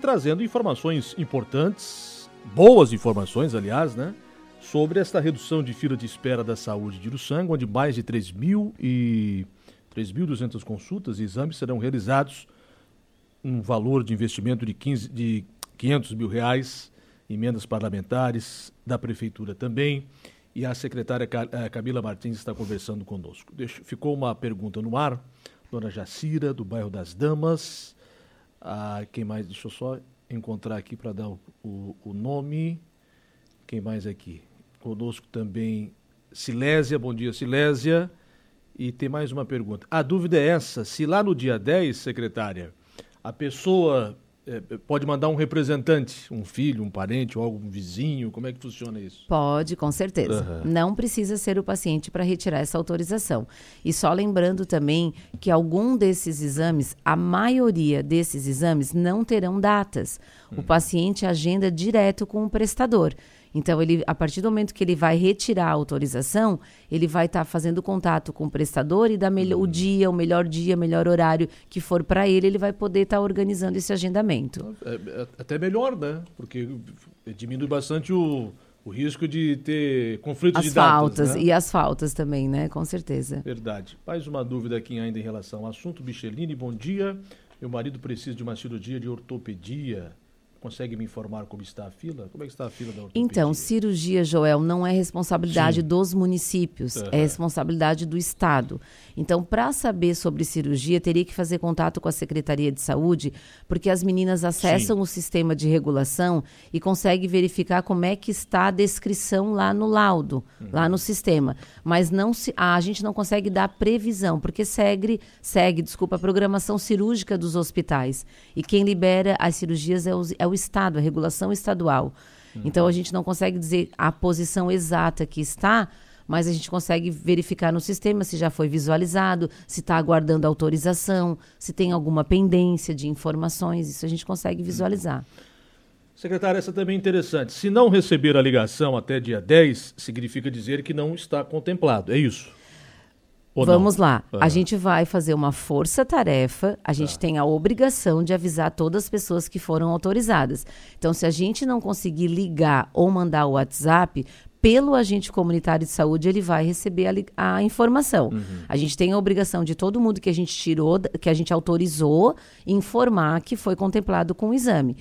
trazendo informações importantes, boas informações, aliás, né? Sobre esta redução de fila de espera da saúde de Uruçanga, onde mais de 3.200 consultas e exames serão realizados, um valor de investimento de 500 mil reais, emendas parlamentares da Prefeitura também, e a secretária Camila Martins está conversando conosco. Ficou uma pergunta no ar, dona Jacira, do bairro das Damas. Quem mais? Deixa eu só encontrar aqui para dar o nome. Quem mais aqui? Conosco também Silésia. Bom dia, Silésia. E tem mais uma pergunta. A dúvida é essa, se lá no dia 10, secretária, a pessoa pode mandar um representante, um filho, um parente ou algum vizinho, como é que funciona isso? Pode, com certeza. Uhum. Não precisa ser o paciente para retirar essa autorização. E só lembrando também que algum desses exames, a maioria desses exames não terão datas. O paciente agenda direto com o prestador. Então, a partir do momento que ele vai retirar a autorização, ele vai estar fazendo contato com o prestador e dar o melhor horário que for para ele vai poder estar organizando esse agendamento. Até melhor, né? Porque diminui bastante o risco de ter conflito de datas. As faltas, né? E as faltas também, né? Com certeza. Verdade. Mais uma dúvida aqui ainda em relação ao assunto. Micheline, bom dia. Meu marido precisa de uma cirurgia de ortopedia. Consegue me informar como está a fila? Como é que está a fila da ortopedia? Então, cirurgia, Joel, não é responsabilidade dos municípios, é responsabilidade do Estado. Então, para saber sobre cirurgia, teria que fazer contato com a Secretaria de Saúde, porque as meninas acessam o sistema de regulação e conseguem verificar como é que está a descrição lá no laudo, lá no sistema. Mas a gente não consegue dar previsão, porque segue a programação cirúrgica dos hospitais. E quem libera as cirurgias é o Estado, a regulação estadual. Então, a gente não consegue dizer a posição exata que está, mas a gente consegue verificar no sistema se já foi visualizado, se está aguardando autorização, se tem alguma pendência de informações, isso a gente consegue visualizar. Secretária, essa também é interessante. Se não receber a ligação até dia 10, significa dizer que não está contemplado, é isso? Vamos lá, a gente vai fazer uma força-tarefa, a gente tem a obrigação de avisar todas as pessoas que foram autorizadas. Então, se a gente não conseguir ligar ou mandar o WhatsApp, pelo agente comunitário de saúde, ele vai receber a informação. A gente tem a obrigação de todo mundo que a gente tirou, que a gente autorizou, informar que foi contemplado com o exame.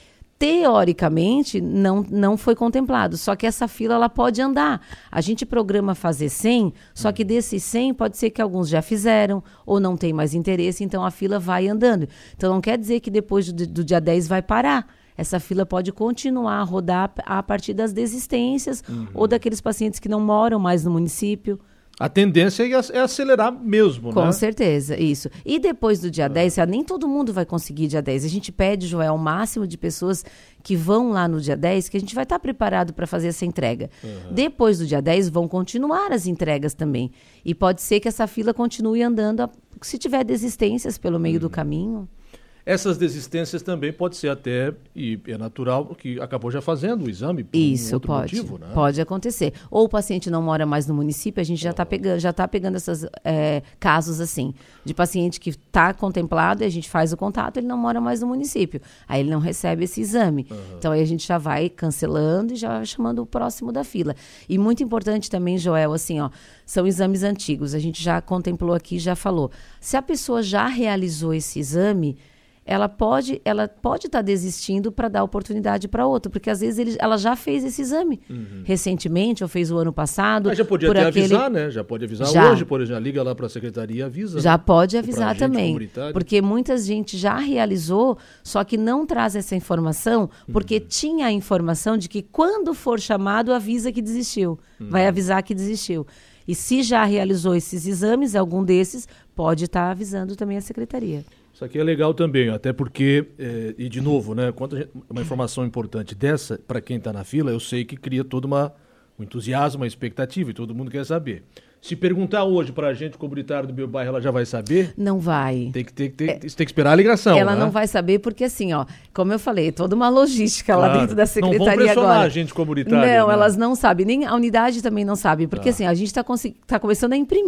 Teoricamente, não foi contemplado, só que essa fila ela pode andar. A gente programa fazer 100, só que desses 100 pode ser que alguns já fizeram ou não tem mais interesse, então a fila vai andando. Então não quer dizer que depois do dia 10 vai parar. Essa fila pode continuar a rodar a partir das desistências ou daqueles pacientes que não moram mais no município. A tendência é acelerar mesmo, né? Com certeza, isso. E depois do dia 10, nem todo mundo vai conseguir dia 10. A gente pede, Joel, o máximo de pessoas que vão lá no dia 10, que a gente vai estar preparado para fazer essa entrega. Depois do dia 10, vão continuar as entregas também. E pode ser que essa fila continue andando, se tiver desistências pelo meio do caminho. Essas desistências também pode ser até, e é natural, que acabou já fazendo o exame por um outro motivo, né? Pode acontecer. Ou o paciente não mora mais no município, a gente já está pegando esses casos assim, de paciente que está contemplado e a gente faz o contato, ele não mora mais no município. Aí ele não recebe esse exame. Então aí a gente já vai cancelando e já vai chamando o próximo da fila. E muito importante também, Joel, assim, são exames antigos. A gente já contemplou aqui, já falou. Se a pessoa já realizou esse exame, ela pode estar desistindo para dar oportunidade para outro, porque às vezes ela já fez esse exame recentemente, ou fez o ano passado. Mas já podia avisar, né? Já pode avisar hoje, por exemplo, liga lá para a secretaria e avisa. Já pode avisar também, porque muita gente já realizou, só que não traz essa informação, porque tinha a informação de que quando for chamado, avisa que desistiu, vai avisar que desistiu. E se já realizou esses exames, algum desses, pode estar avisando também a secretaria. Isso aqui é legal também, até porque, e de novo, né, uma informação importante dessa, para quem está na fila, eu sei que cria todo um entusiasmo, uma expectativa, e todo mundo quer saber. Se perguntar hoje para a agente comunitário do meu bairro, ela já vai saber? Não vai. Tem que esperar a ligação, ela não vai saber porque, assim, como eu falei, toda uma logística lá dentro da secretaria agora. Não vão pressionar a agente comunitária. Não, elas não sabem, nem a unidade também não sabe, porque assim, a gente está começando a imprimir.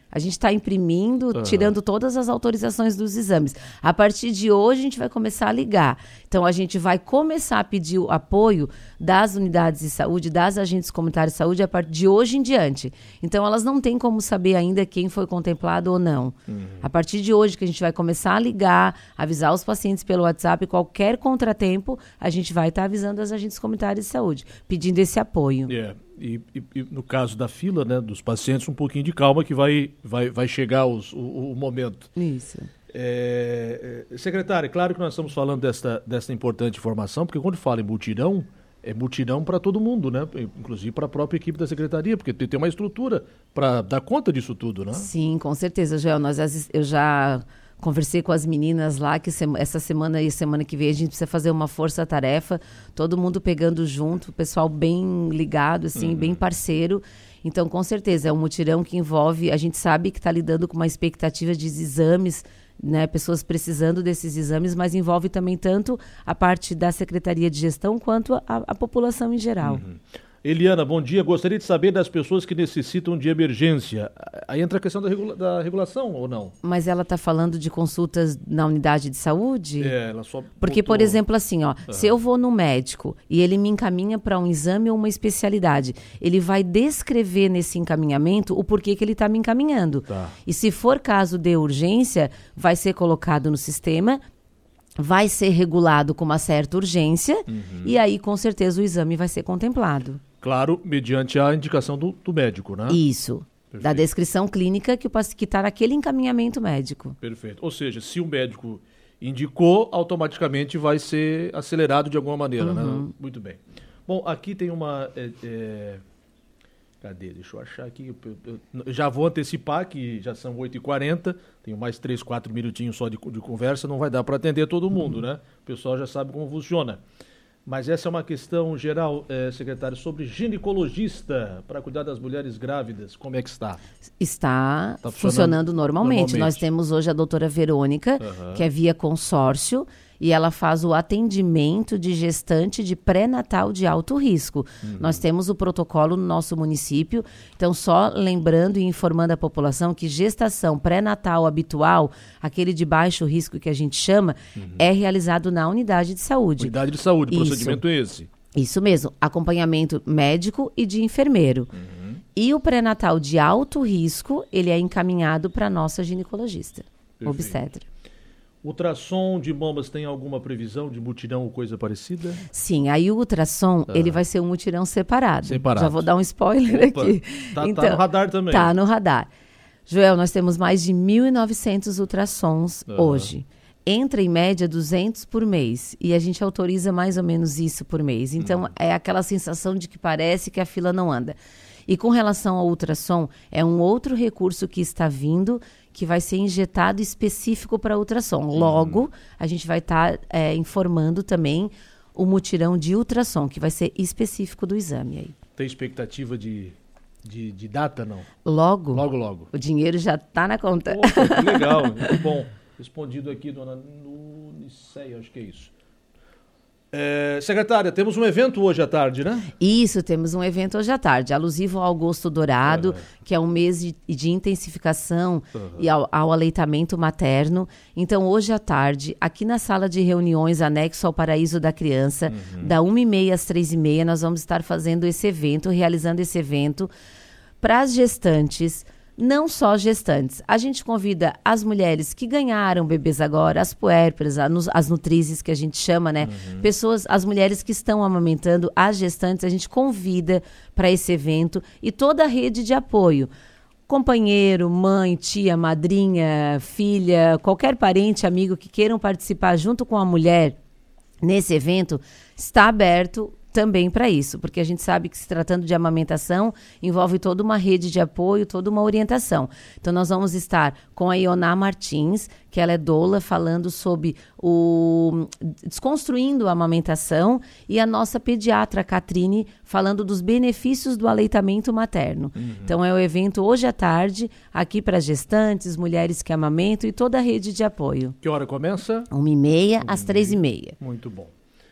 A gente está imprimindo, tirando todas as autorizações dos exames. A partir de hoje, a gente vai começar a ligar. Então, a gente vai começar a pedir o apoio das unidades de saúde, das agentes comunitários de saúde, a partir de hoje em diante. Então, elas não têm como saber ainda quem foi contemplado ou não. A partir de hoje que a gente vai começar a ligar, avisar os pacientes pelo WhatsApp, qualquer contratempo, a gente vai estar avisando as agentes comunitárias de saúde, pedindo esse apoio. E no caso da fila, né, dos pacientes, um pouquinho de calma que vai chegar o momento. Isso. Secretária, claro que nós estamos falando dessa importante informação, porque quando fala em mutirão, é mutirão para todo mundo, né? Inclusive para a própria equipe da secretaria, porque tem uma estrutura para dar conta disso tudo, né? Sim, com certeza, Joel. Eu já conversei com as meninas lá que essa semana e semana que vem a gente precisa fazer uma força-tarefa, todo mundo pegando junto, o pessoal bem ligado, assim, bem parceiro. Então, com certeza, é um mutirão que envolve, a gente sabe que está lidando com uma expectativa de exames, né, pessoas precisando desses exames, mas envolve também tanto a parte da Secretaria de Gestão quanto a população em geral. Eliana, bom dia. Gostaria de saber das pessoas que necessitam de emergência. Aí entra a questão da regulação ou não? Mas ela está falando de consultas na unidade de saúde? Ela só Porque, por exemplo, assim, se eu vou no médico e ele me encaminha para um exame ou uma especialidade, ele vai descrever nesse encaminhamento o porquê que ele está me encaminhando. Tá. E se for caso de urgência, vai ser colocado no sistema, vai ser regulado com uma certa urgência e aí, com certeza, o exame vai ser contemplado. Claro, mediante a indicação do médico, né? Isso. Perfeito. Da descrição clínica que está naquele encaminhamento médico. Perfeito. Ou seja, se o médico indicou, automaticamente vai ser acelerado de alguma maneira, né? Muito bem. Bom, aqui tem uma... Cadê? Deixa eu achar aqui. Eu já vou antecipar que já são 8h40, tenho mais 3, 4 minutinhos só de conversa, não vai dar para atender todo mundo, né? O pessoal já sabe como funciona. Mas essa é uma questão geral, secretário, sobre ginecologista para cuidar das mulheres grávidas. Como é que está? Está funcionando normalmente. Nós temos hoje a doutora Verônica, que é via consórcio, e ela faz o atendimento de gestante de pré-natal de alto risco. Nós temos o protocolo no nosso município, então só lembrando e informando a população que gestação pré-natal habitual, aquele de baixo risco que a gente chama, é realizado na unidade de saúde. Unidade de saúde, o procedimento é esse? Isso mesmo, acompanhamento médico e de enfermeiro. E o pré-natal de alto risco, ele é encaminhado para a nossa ginecologista, obstetra. Ultrassom de mamas tem alguma previsão de mutirão ou coisa parecida? Sim, aí o ultrassom, ele vai ser um mutirão separado. Já vou dar um spoiler aqui. Tá no radar também. Tá no radar. Joel, nós temos mais de 1.900 ultrassons hoje. Entra em média 200 por mês e a gente autoriza mais ou menos isso por mês. Então é aquela sensação de que parece que a fila não anda. E com relação ao ultrassom, é um outro recurso que está vindo, que vai ser injetado específico para ultrassom. Logo, a gente vai estar informando também o mutirão de ultrassom, que vai ser específico do exame. Aí. Tem expectativa de data, não? Logo. Logo. O dinheiro já está na conta. Poxa, que legal, muito bom. Respondido aqui, dona Nuniceia, acho que é isso. Secretária, temos um evento hoje à tarde, né? Isso, temos um evento hoje à tarde, alusivo ao Agosto Dourado, que é um mês de intensificação e ao aleitamento materno. Então, hoje à tarde, aqui na sala de reuniões, anexo ao Paraíso da Criança, da 1h30 às 3h30, nós vamos estar fazendo esse evento, realizando esse evento para as gestantes. Não só gestantes. A gente convida as mulheres que ganharam bebês agora, as puérperas, as nutrizes que a gente chama, né? As mulheres que estão amamentando, as gestantes, a gente convida para esse evento e toda a rede de apoio. Companheiro, mãe, tia, madrinha, filha, qualquer parente, amigo que queiram participar junto com a mulher nesse evento, está aberto também para isso, porque a gente sabe que se tratando de amamentação, envolve toda uma rede de apoio, toda uma orientação. Então, nós vamos estar com a Ioná Martins, que ela é doula, falando sobre desconstruindo a amamentação, e a nossa pediatra, Catrine, falando dos benefícios do aleitamento materno. Então, é o evento hoje à tarde, aqui para gestantes, mulheres que amamentam e toda a rede de apoio. Que hora começa? 1h30 às 3h30. Muito bom.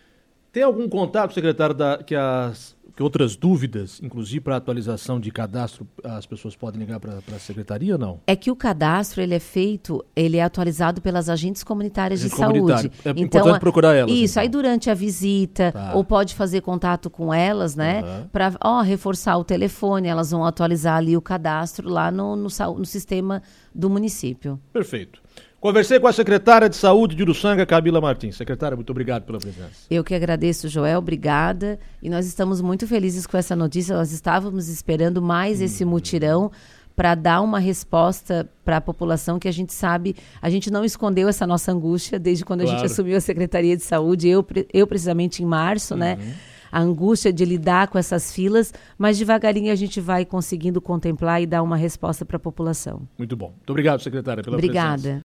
Tem algum contato, secretário, que outras dúvidas, inclusive para atualização de cadastro, as pessoas podem ligar para a secretaria ou não? É que o cadastro ele é atualizado pelas agentes comunitárias de saúde. É importante procurar elas. Isso, então. Aí durante a visita, ou pode fazer contato com elas, né? Para reforçar o telefone, elas vão atualizar ali o cadastro lá no sistema do município. Perfeito. Conversei com a secretária de Saúde de Uruçanga, Camila Martins. Secretária, muito obrigado pela presença. Eu que agradeço, Joel, obrigada. E nós estamos muito felizes com essa notícia. Nós estávamos esperando mais esse mutirão para dar uma resposta para a população, que a gente sabe, a gente não escondeu essa nossa angústia desde quando a gente assumiu a Secretaria de Saúde, eu precisamente em março, né? A angústia de lidar com essas filas, mas devagarinho a gente vai conseguindo contemplar e dar uma resposta para a população. Muito bom. Muito obrigado, secretária, pela presença. Obrigada.